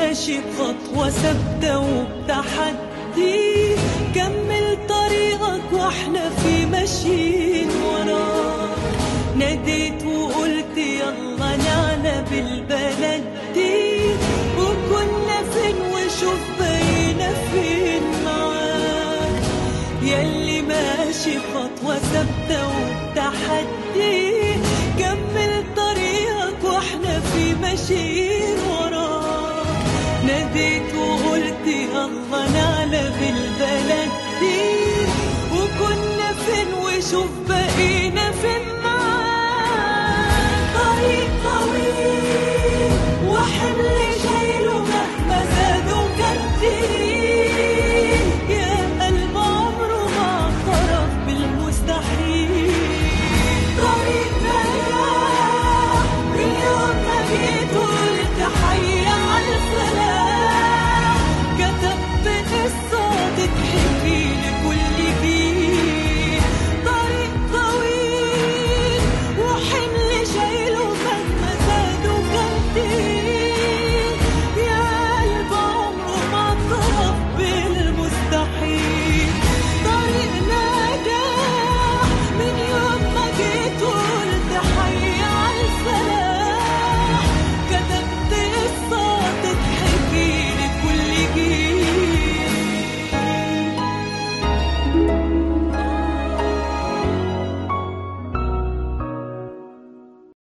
ماشي بخطوة ثابتة وبتحدي، كمل طريقك واحنا في ماشيين وراك. ناديت وقلت يلا نعلى بالبلد دي، وكنا فين وشوف بقينا فين معاك. ياللي ماشي بخطوة ثابتة وبتحدي، كمل طريقك واحنا في ماشيين وراك. ناديت وقلت يلا نعلى بالبلد